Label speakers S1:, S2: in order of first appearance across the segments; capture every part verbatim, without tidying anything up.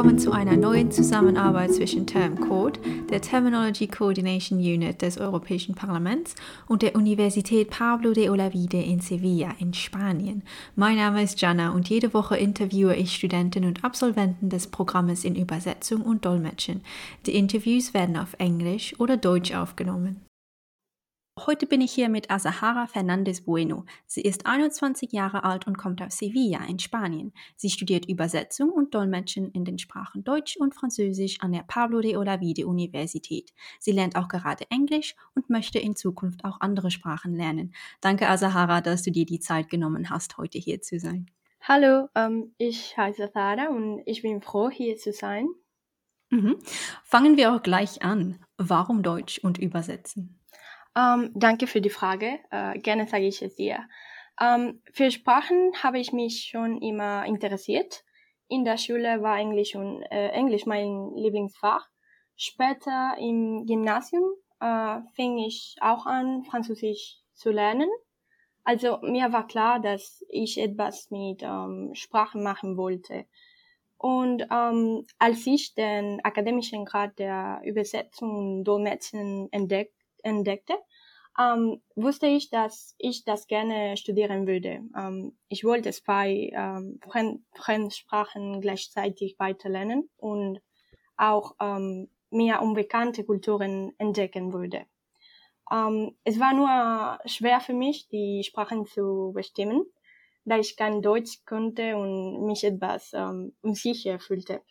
S1: willkommen zu einer neuen Zusammenarbeit zwischen TermCode, der Terminology Coordination Unit des Europäischen Parlaments, und der Universität Pablo de Olavide in Sevilla in Spanien. Mein Name ist Jana und jede Woche interviewe ich Studenten und Absolventen des Programmes in Übersetzung und Dolmetschen. Die Interviews werden auf Englisch oder Deutsch aufgenommen. Heute bin ich hier mit Azahara Fernández Bueno. Sie ist einundzwanzig Jahre alt und kommt aus Sevilla in Spanien. Sie studiert Übersetzung und Dolmetschen in den Sprachen Deutsch und Französisch an der Pablo de Olavide Universität. Sie lernt auch gerade Englisch und möchte in Zukunft auch andere Sprachen lernen. Danke, Azahara, dass du dir die Zeit genommen hast, heute hier zu sein.
S2: Hallo, ähm, ich heiße Sarah und ich bin froh, hier zu sein.
S1: Mhm. Fangen wir auch gleich an. Warum Deutsch und Übersetzen?
S2: Ähm, danke für die Frage. Äh, gerne sage ich es dir. Ähm, für Sprachen habe ich mich schon immer interessiert. In der Schule war Englisch und äh, Englisch mein Lieblingsfach. Später im Gymnasium äh, fing ich auch an, Französisch zu lernen. Also mir war klar, dass ich etwas mit ähm, Sprachen machen wollte. Und ähm, als ich den akademischen Grad der Übersetzung und Dolmetschen entdeck, entdeckte, ähm, wusste ich, dass ich das gerne studieren würde. Ähm, ich wollte zwei ähm, Fremd Fremdsprachen gleichzeitig weiterlernen und auch ähm, mehr unbekannte Kulturen entdecken würde. Ähm, es war nur schwer für mich, die Sprachen zu bestimmen, da ich kein Deutsch konnte und mich etwas ähm, unsicher fühlte.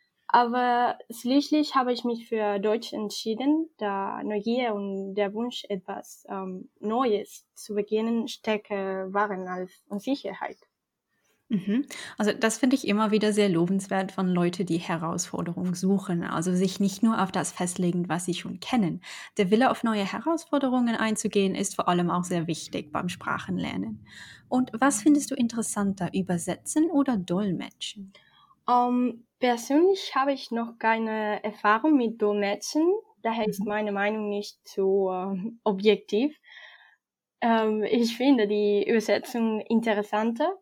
S2: Aber schließlich habe ich mich für Deutsch entschieden, da Neugier und der Wunsch, etwas ähm, Neues zu beginnen, stärker waren als Unsicherheit.
S1: Mhm. Also das finde ich immer wieder sehr lobenswert von Leuten, die Herausforderungen suchen. Also sich nicht nur auf das festlegen, was sie schon kennen. Der Wille, auf neue Herausforderungen einzugehen, ist vor allem auch sehr wichtig beim Sprachenlernen. Und was findest du interessanter, übersetzen oder dolmetschen?
S2: Ähm, persönlich habe ich noch keine Erfahrung mit Dolmetschen, daher ist
S1: Mhm.
S2: meine Meinung nicht so äh, objektiv. Ähm, ich finde die Übersetzung interessanter.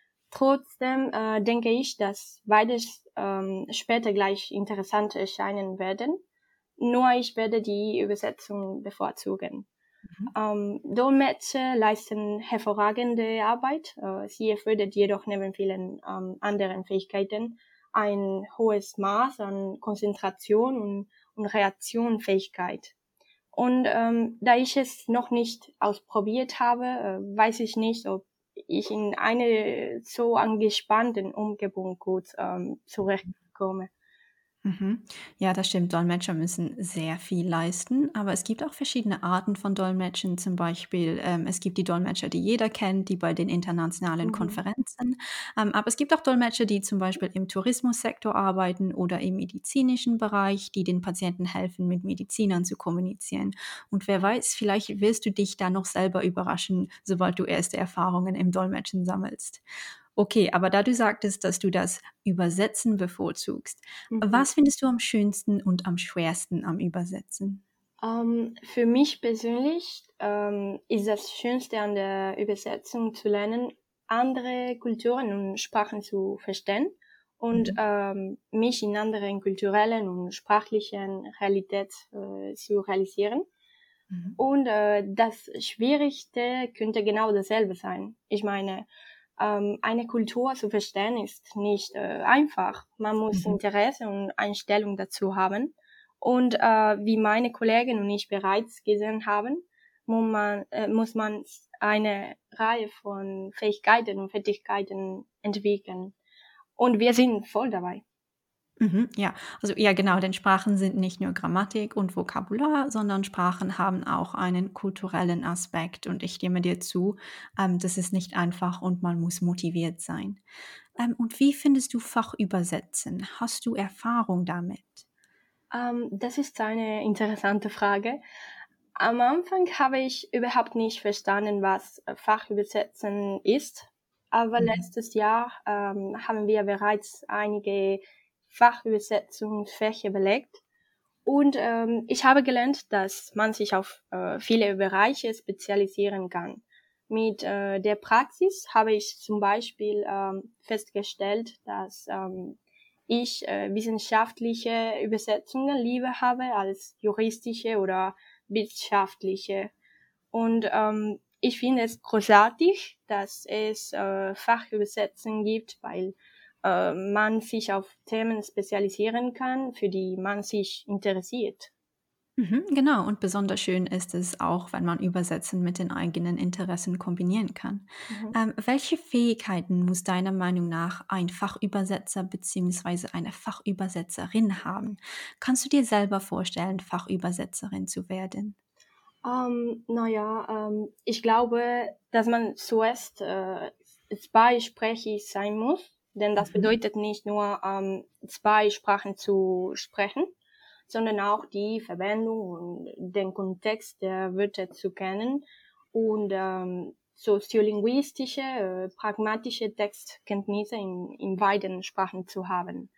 S2: Trotzdem äh, denke ich, dass beides ähm, später gleich interessant erscheinen werden. Nur ich werde die Übersetzung bevorzugen.
S1: Mhm.
S2: Ähm, Dolmetscher leisten hervorragende Arbeit. Äh, sie erfordert jedoch neben vielen ähm, anderen Fähigkeiten ein hohes Maß an Konzentration und, und Reaktionsfähigkeit. Und ähm, da ich es noch nicht ausprobiert habe, äh, weiß ich nicht, ob ich in eine so angespannten Umgebung gut ähm, zurechtkomme.
S1: Mhm. Ja, das stimmt. Dolmetscher müssen sehr viel leisten, aber es gibt auch verschiedene Arten von Dolmetschen. Zum Beispiel, ähm, es gibt die Dolmetscher, die jeder kennt, die bei den internationalen
S2: Mhm.
S1: Konferenzen. Ähm, aber es gibt auch Dolmetscher, die zum Beispiel im Tourismussektor arbeiten oder im medizinischen Bereich, die den Patienten helfen, mit Medizinern zu kommunizieren. Und wer weiß, vielleicht wirst du dich da noch selber überraschen, sobald du erste Erfahrungen im Dolmetschen sammelst. Okay, aber da du sagtest, dass du das Übersetzen bevorzugst,
S2: Mhm.
S1: was findest du am schönsten und am schwersten am Übersetzen?
S2: Ähm, für mich persönlich ähm, ist das Schönste an der Übersetzung zu lernen, andere Kulturen und Sprachen zu verstehen und
S1: Mhm.
S2: ähm, mich in anderen kulturellen und sprachlichen Realität äh, zu realisieren.
S1: Mhm.
S2: Und äh, das Schwierigste könnte genau dasselbe sein. Ich meine, ähm, eine Kultur zu verstehen ist nicht äh, einfach. Man muss
S1: Mhm.
S2: Interesse und Einstellung dazu haben. Und äh, wie meine Kollegen und ich bereits gesehen haben, muss man, äh, muss man eine Reihe von Fähigkeiten und Fertigkeiten entwickeln. Und wir sind voll dabei.
S1: Mhm, ja, also ja genau, denn Sprachen sind nicht nur Grammatik und Vokabular, sondern Sprachen haben auch einen kulturellen Aspekt und ich stimme dir zu, ähm, das ist nicht einfach und man muss motiviert sein. Ähm, und wie findest du Fachübersetzen? Hast du Erfahrung damit?
S2: Ähm, das ist eine interessante Frage. Am Anfang habe ich überhaupt nicht verstanden, was äh, Fachübersetzen ist. Aber
S1: Mhm.
S2: letztes Jahr ähm, haben wir bereits einige Fachübersetzungsfächer belegt. Und ähm, ich habe gelernt, dass man sich auf äh, viele Bereiche spezialisieren kann. Mit äh, der Praxis habe ich zum Beispiel ähm, festgestellt, dass ähm, ich äh, wissenschaftliche Übersetzungen lieber habe als juristische oder wissenschaftliche. Und ähm, ich finde es großartig, dass es äh, Fachübersetzungen gibt, weil äh, man sich auf Themen spezialisieren kann, für die man sich interessiert.
S1: Mhm, genau, und besonders schön ist es auch, wenn man Übersetzen mit den eigenen Interessen kombinieren kann.
S2: Mhm.
S1: Ähm, welche Fähigkeiten muss deiner Meinung nach ein Fachübersetzer bzw. eine Fachübersetzerin haben? Kannst du dir selber vorstellen, Fachübersetzerin zu werden?
S2: Ähm, naja, ähm, ich glaube, dass man zuerst äh, zweisprachig sein muss, denn das
S1: Mhm.
S2: bedeutet nicht nur ähm, zwei Sprachen zu sprechen, sondern auch die Verwendung und den Kontext der Wörter zu kennen und ähm, soziolinguistische, äh, pragmatische Textkenntnisse in, in beiden Sprachen zu haben.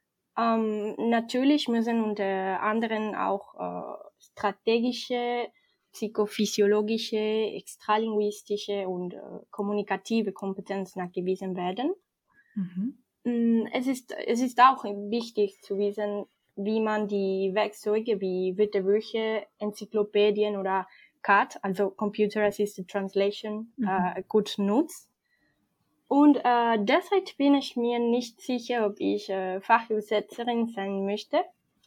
S2: Ähm, natürlich müssen unter anderem auch äh, strategische, psychophysiologische, extralinguistische und äh, kommunikative Kompetenzen nachgewiesen werden.
S1: Mhm.
S2: Mm, Es ist, es ist auch wichtig zu wissen, wie man die Werkzeuge wie Wörterbücher, Enzyklopädien oder C A T, also Computer Assisted Translation,
S1: Mhm.
S2: äh, gut nutzt. Und äh, derzeit bin ich mir nicht sicher, ob ich äh, Fachübersetzerin sein möchte,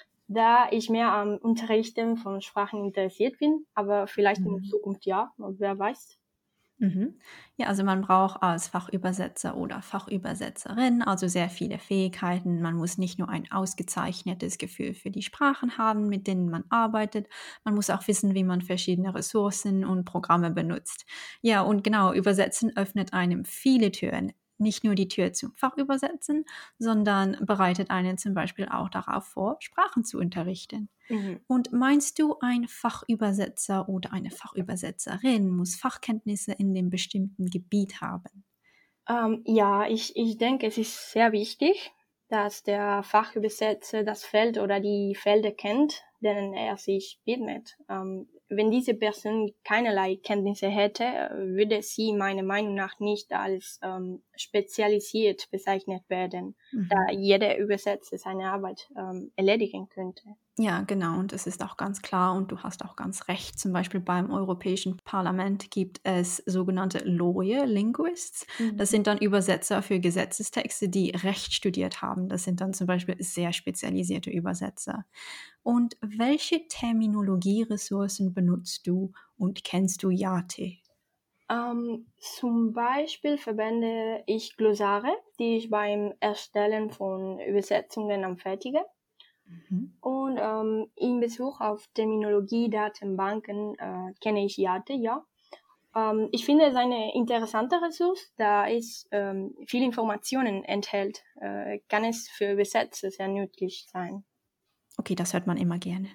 S2: da ich mehr am Unterrichten von Sprachen interessiert bin, aber vielleicht in
S1: Mhm.
S2: Zukunft ja, wer weiß.
S1: Mhm. Ja, also man braucht als Fachübersetzer oder Fachübersetzerin also sehr viele Fähigkeiten. Man muss nicht nur ein ausgezeichnetes Gefühl für die Sprachen haben, mit denen man arbeitet. Man muss auch wissen, wie man verschiedene Ressourcen und Programme benutzt. Ja, und genau, Übersetzen öffnet einem viele Türen. Nicht nur die Tür zum Fachübersetzen, sondern bereitet einen zum Beispiel auch darauf vor, Sprachen zu unterrichten.
S2: Mhm.
S1: Und meinst du, ein Fachübersetzer oder eine Fachübersetzerin muss Fachkenntnisse in dem bestimmten Gebiet haben?
S2: Ähm, ja, ich, ich denke, es ist sehr wichtig, dass der Fachübersetzer das Feld oder die Felder kennt, denen er sich widmet. Ähm, wenn diese Person keinerlei Kenntnisse hätte, äh, würde sie meiner Meinung nach nicht als ähm, spezialisiert bezeichnet werden, da
S1: Mhm.
S2: jeder Übersetzer seine Arbeit ähm, erledigen könnte.
S1: Ja, genau. Und es ist auch ganz klar und du hast auch ganz recht. Zum Beispiel beim Europäischen Parlament gibt es sogenannte Lawyer Linguists. Das
S2: Mhm.
S1: sind dann Übersetzer für Gesetzestexte, die Recht studiert haben. Das sind dann zum Beispiel sehr spezialisierte Übersetzer. Und welche Terminologieressourcen benutzt du und kennst du Yate?
S2: Ähm, zum Beispiel verwende ich Glossare, die ich beim Erstellen von Übersetzungen anfertige.
S1: Mhm.
S2: Und ähm, in Bezug auf Terminologie-Datenbanken äh, kenne ich Yate, ja. Ähm, ich finde es eine interessante Ressource, da es ähm, viele Informationen enthält, äh, kann es für Übersetzer sehr nützlich sein.
S1: Okay, das hört man immer gerne.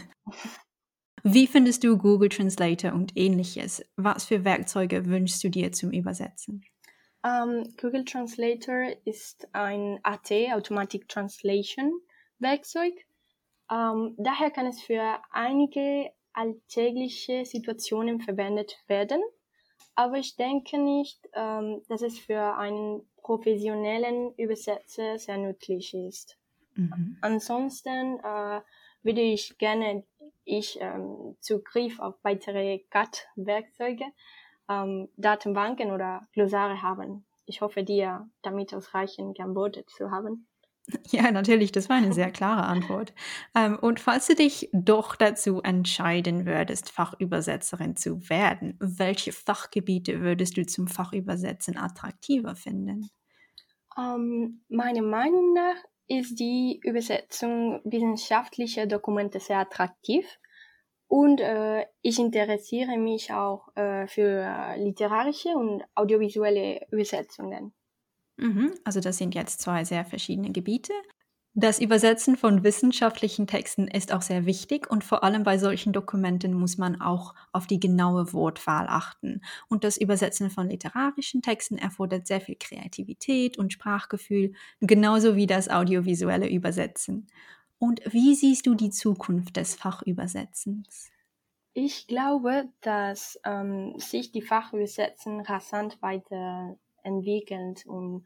S1: Wie findest du Google Translator und Ähnliches? Was für Werkzeuge wünschst du dir zum Übersetzen?
S2: Ähm, Google Translator ist ein A T, Automatic Translation Werkzeug. Ähm, daher kann es für einige alltägliche Situationen verwendet werden. Aber ich denke nicht, ähm, dass es für einen professionellen Übersetzer sehr nützlich ist.
S1: Mhm.
S2: Ansonsten äh, würde ich gerne ich ähm, Zugriff auf weitere C A T-Werkzeuge, ähm, Datenbanken oder Glossare haben. Ich hoffe, dir damit ausreichend geantwortet zu haben.
S1: Ja, natürlich, das war eine sehr klare Antwort. Ähm, und falls du dich doch dazu entscheiden würdest, Fachübersetzerin zu werden, welche Fachgebiete würdest du zum Fachübersetzen attraktiver finden?
S2: Ähm, meiner Meinung nach ist die Übersetzung wissenschaftlicher Dokumente sehr attraktiv und äh, ich interessiere mich auch äh, für literarische und audiovisuelle Übersetzungen.
S1: Mhm, also das sind jetzt zwei sehr verschiedene Gebiete. Das Übersetzen von wissenschaftlichen Texten ist auch sehr wichtig und vor allem bei solchen Dokumenten muss man auch auf die genaue Wortwahl achten. Und das Übersetzen von literarischen Texten erfordert sehr viel Kreativität und Sprachgefühl, genauso wie das audiovisuelle Übersetzen. Und wie siehst du die Zukunft des Fachübersetzens?
S2: Ich glaube, dass ähm, sich die Fachübersetzen rasant weiterentwickelt und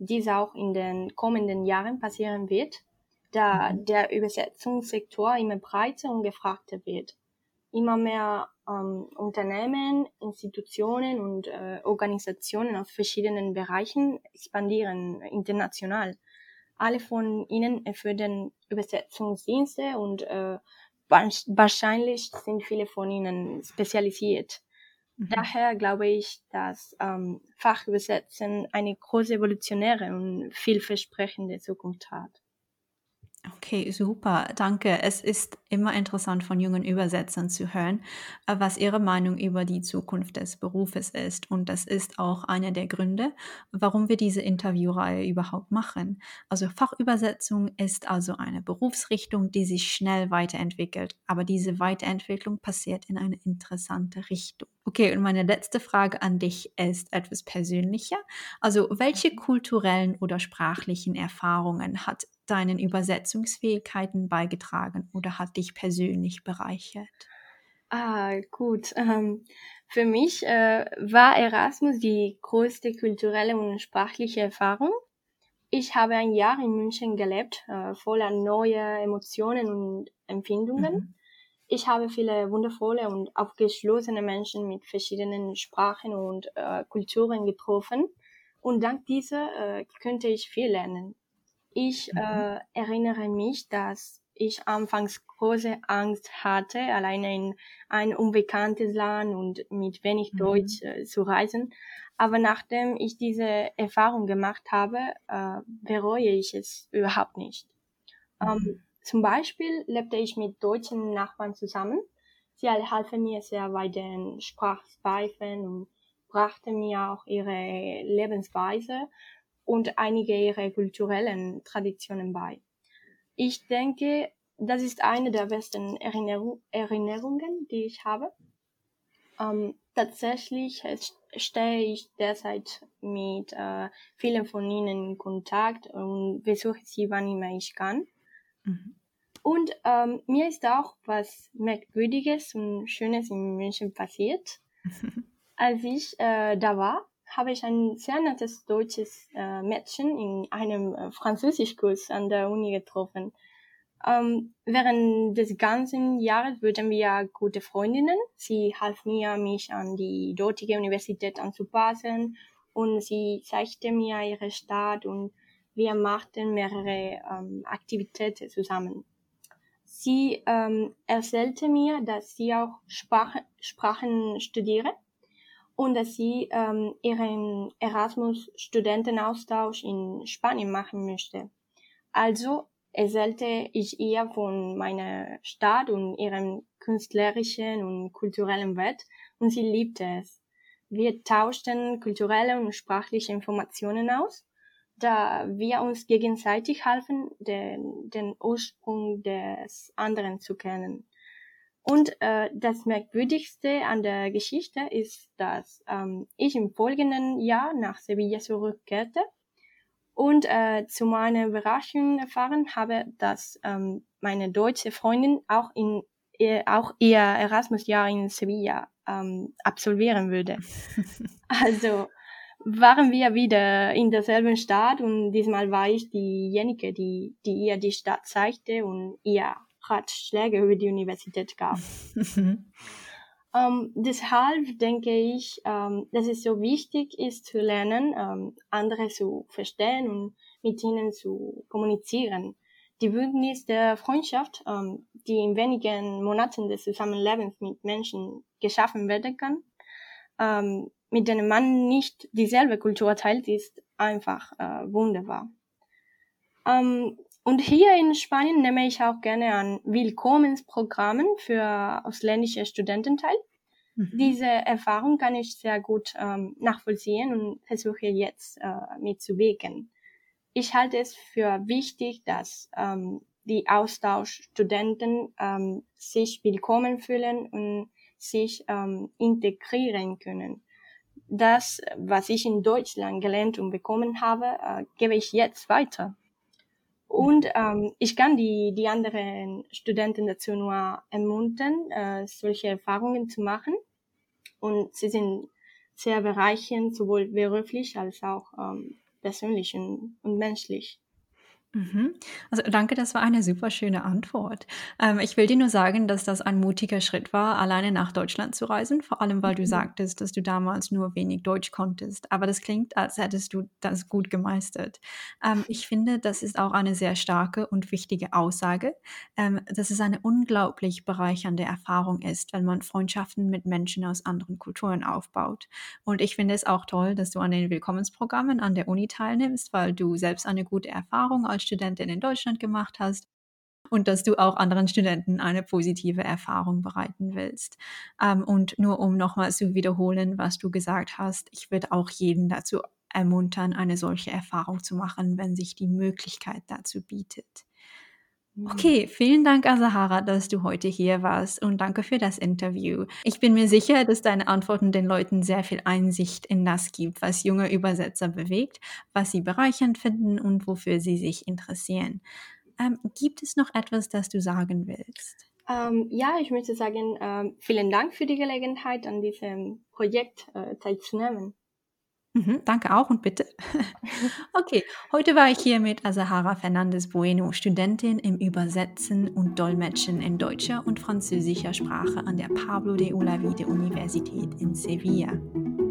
S2: dies auch in den kommenden Jahren passieren wird, da
S1: Mhm.
S2: der Übersetzungssektor immer breiter und gefragter wird. Immer mehr ähm, Unternehmen, Institutionen und äh, Organisationen aus verschiedenen Bereichen expandieren international. Alle von ihnen erfüllen Übersetzungsdienste und äh, wahrscheinlich sind viele von ihnen spezialisiert.
S1: Mhm.
S2: Daher glaube ich, dass ähm, Fachübersetzen eine große evolutionäre und vielversprechende Zukunft hat.
S1: Okay, super, danke. Es ist immer interessant von jungen Übersetzern zu hören, äh, was ihre Meinung über die Zukunft des Berufes ist. Und das ist auch einer der Gründe, warum wir diese Interviewreihe überhaupt machen. Also Fachübersetzung ist also eine Berufsrichtung, die sich schnell weiterentwickelt. Aber diese Weiterentwicklung passiert in eine interessante Richtung. Okay, und meine letzte Frage an dich ist etwas persönlicher. Also welche kulturellen oder sprachlichen Erfahrungen hat deinen Übersetzungsfähigkeiten beigetragen oder hat dich persönlich bereichert?
S2: Ah, gut. Ähm, für mich äh, war Erasmus die größte kulturelle und sprachliche Erfahrung. Ich habe ein Jahr in München gelebt, äh, voller neuer Emotionen und Empfindungen.
S1: Mhm.
S2: Ich habe viele wundervolle und aufgeschlossene Menschen mit verschiedenen Sprachen und äh, Kulturen getroffen. Und dank dieser äh, könnte ich viel lernen. Ich
S1: Mhm.
S2: äh, erinnere mich, dass ich anfangs große Angst hatte, alleine in ein unbekanntes Land und mit wenig Deutsch
S1: Mhm.
S2: äh, zu reisen. Aber nachdem ich diese Erfahrung gemacht habe, äh, bereue ich es überhaupt nicht.
S1: Mhm.
S2: Ähm, zum Beispiel lebte ich mit deutschen Nachbarn zusammen. Sie alle halfen mir sehr bei den Sprachreifen und brachten mir auch ihre Lebensweise und einige ihrer kulturellen Traditionen bei. Ich denke, das ist eine der besten Erinnerung, Erinnerungen, die ich habe. Ähm, tatsächlich äh, stehe ich derzeit mit äh, vielen von ihnen in Kontakt und besuche sie, wann immer ich kann.
S1: Mhm.
S2: Und ähm, mir ist auch was Merkwürdiges und Schönes in München passiert. Als ich äh, da war, habe ich ein sehr nettes deutsches äh, Mädchen in einem äh, Französischkurs an der Uni getroffen. Ähm, während des ganzen Jahres wurden wir gute Freundinnen. Sie half mir, mich an die dortige Universität anzupassen und sie zeigte mir ihre Stadt und wir machten mehrere ähm, Aktivitäten zusammen. Sie ähm, erzählte mir, dass sie auch Sprach Sprachen studiere und dass sie ähm, ihren Erasmus-Studentenaustausch in Spanien machen möchte. Also erzählte ich ihr von meiner Stadt und ihrem künstlerischen und kulturellen Wert und sie liebte es. Wir tauschten kulturelle und sprachliche Informationen aus, da wir uns gegenseitig halfen, den, den Ursprung des anderen zu kennen. Und äh, das Merkwürdigste an der Geschichte ist, dass ähm, ich im folgenden Jahr nach Sevilla zurückkehrte und äh, zu meiner Überraschung erfahren habe, dass ähm, meine deutsche Freundin auch in ihr, auch ihr Erasmus-Jahr in Sevilla ähm, absolvieren würde. Also waren wir wieder in derselben Stadt und diesmal war ich diejenige, die, die ihr die Stadt zeigte und ihr Ratschläge über die Universität gab. Ähm, deshalb denke ich, ähm, dass es so wichtig ist zu lernen, ähm, andere zu verstehen und mit ihnen zu kommunizieren. Die Bündnis der Freundschaft, ähm, die in wenigen Monaten des Zusammenlebens mit Menschen geschaffen werden kann, ähm, mit denen man nicht dieselbe Kultur teilt, ist einfach äh, wunderbar. Ähm, und hier in Spanien nehme ich auch gerne an Willkommensprogrammen für ausländische Studenten teil.
S1: Mhm.
S2: Diese Erfahrung kann ich sehr gut ähm, nachvollziehen und versuche jetzt äh, mitzubewegen. Ich halte es für wichtig, dass ähm, die Austauschstudenten ähm, sich willkommen fühlen und sich ähm, integrieren können. Das, was ich in Deutschland gelernt und bekommen habe, äh, gebe ich jetzt weiter. Und ähm, ich kann die, die anderen Studenten dazu nur ermuntern, äh, solche Erfahrungen zu machen. Und sie sind sehr bereichernd, sowohl beruflich als auch ähm, persönlich und, und menschlich.
S1: Mhm. Also danke, das war eine super schöne Antwort. Ähm, ich will dir nur sagen, dass das ein mutiger Schritt war, alleine nach Deutschland zu reisen, vor allem weil du sagtest, dass du damals nur wenig Deutsch konntest. Aber das klingt, als hättest du das gut gemeistert. Ähm, ich finde, das ist auch eine sehr starke und wichtige Aussage, ähm, dass es eine unglaublich bereichernde Erfahrung ist, wenn man Freundschaften mit Menschen aus anderen Kulturen aufbaut. Und ich finde es auch toll, dass du an den Willkommensprogrammen an der Uni teilnimmst, weil du selbst eine gute Erfahrung als Studentin in Deutschland gemacht hast und dass du auch anderen Studenten eine positive Erfahrung bereiten willst. Ähm, und nur um nochmal zu wiederholen, was du gesagt hast, ich würde auch jeden dazu ermuntern, eine solche Erfahrung zu machen, wenn sich die Möglichkeit dazu bietet. Okay, vielen Dank, Azahara, dass du heute hier warst und danke für das Interview. Ich bin mir sicher, dass deine Antworten den Leuten sehr viel Einsicht in das gibt, was junge Übersetzer bewegt, was sie bereichernd finden und wofür sie sich interessieren. Ähm, gibt es noch etwas, das du sagen willst?
S2: Ähm, ja, ich möchte sagen, ähm, vielen Dank für die Gelegenheit, an diesem Projekt äh, teilzunehmen.
S1: Mhm, danke auch und bitte. Okay, heute war ich hier mit Azahara Fernandez Bueno, Studentin im Übersetzen und Dolmetschen in deutscher und französischer Sprache an der Pablo de Olavide Universität in Sevilla.